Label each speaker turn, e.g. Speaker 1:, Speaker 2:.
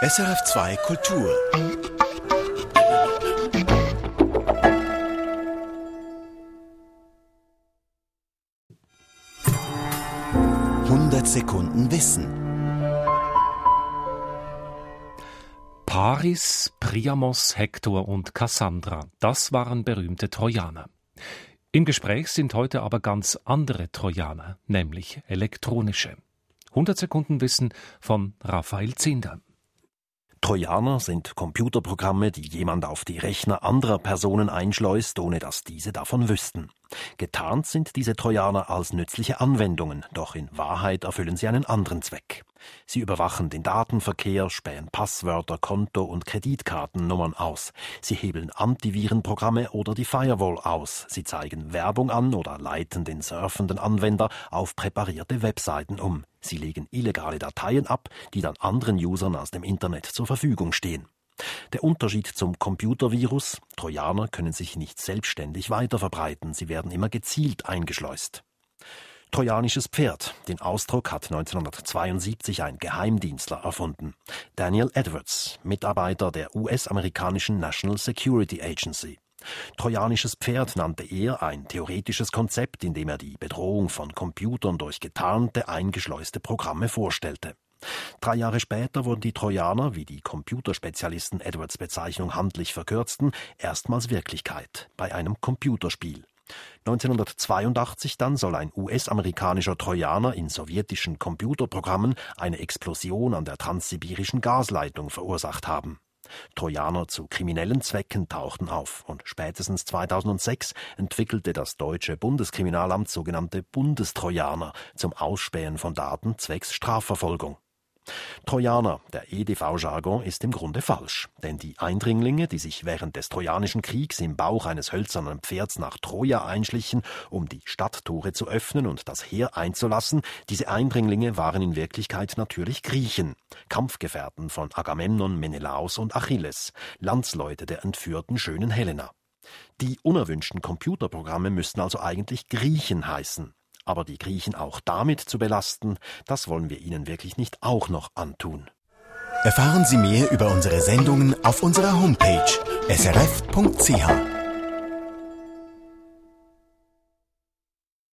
Speaker 1: SRF2 Kultur. Sekunden Wissen.
Speaker 2: Paris, Priamos, Hektor und Cassandra, das waren berühmte Trojaner. Im Gespräch sind heute aber ganz andere Trojaner, nämlich elektronische. 100 Sekunden Wissen von Raphael Zinder.
Speaker 3: Trojaner sind Computerprogramme, die jemand auf die Rechner anderer Personen einschleust, ohne dass diese davon wüssten. Getarnt sind diese Trojaner als nützliche Anwendungen, doch in Wahrheit erfüllen sie einen anderen Zweck. Sie überwachen den Datenverkehr, spähen Passwörter, Konto- und Kreditkartennummern aus. Sie hebeln Antivirenprogramme oder die Firewall aus. Sie zeigen Werbung an oder leiten den surfenden Anwender auf präparierte Webseiten um. Sie legen illegale Dateien ab, die dann anderen Usern aus dem Internet zur Verfügung stehen. Der Unterschied zum Computervirus: Trojaner können sich nicht selbstständig weiterverbreiten, sie werden immer gezielt eingeschleust. Trojanisches Pferd. Den Ausdruck hat 1972 ein Geheimdienstler erfunden. Daniel Edwards, Mitarbeiter der US-amerikanischen National Security Agency. Trojanisches Pferd nannte er ein theoretisches Konzept, in dem er die Bedrohung von Computern durch getarnte, eingeschleuste Programme vorstellte. 3 Jahre später wurden die Trojaner, wie die Computerspezialisten Edwards' Bezeichnung handlich verkürzten, erstmals Wirklichkeit bei einem Computerspiel. 1982 dann soll ein US-amerikanischer Trojaner in sowjetischen Computerprogrammen eine Explosion an der transsibirischen Gasleitung verursacht haben. Trojaner zu kriminellen Zwecken tauchten auf und spätestens 2006 entwickelte das deutsche Bundeskriminalamt sogenannte Bundestrojaner zum Ausspähen von Daten zwecks Strafverfolgung. Trojaner, der EDV-Jargon, ist im Grunde falsch, denn die Eindringlinge, die sich während des Trojanischen Kriegs im Bauch eines hölzernen Pferds nach Troja einschlichen, um die Stadttore zu öffnen und das Heer einzulassen, diese Eindringlinge waren in Wirklichkeit natürlich Griechen, Kampfgefährten von Agamemnon, Menelaos und Achilles, Landsleute der entführten schönen Helena. Die unerwünschten Computerprogramme müssten also eigentlich Griechen heißen. Aber die Griechen auch damit zu belasten, das wollen wir ihnen wirklich nicht auch noch antun.
Speaker 1: Erfahren Sie mehr über unsere Sendungen auf unserer Homepage srf.ch.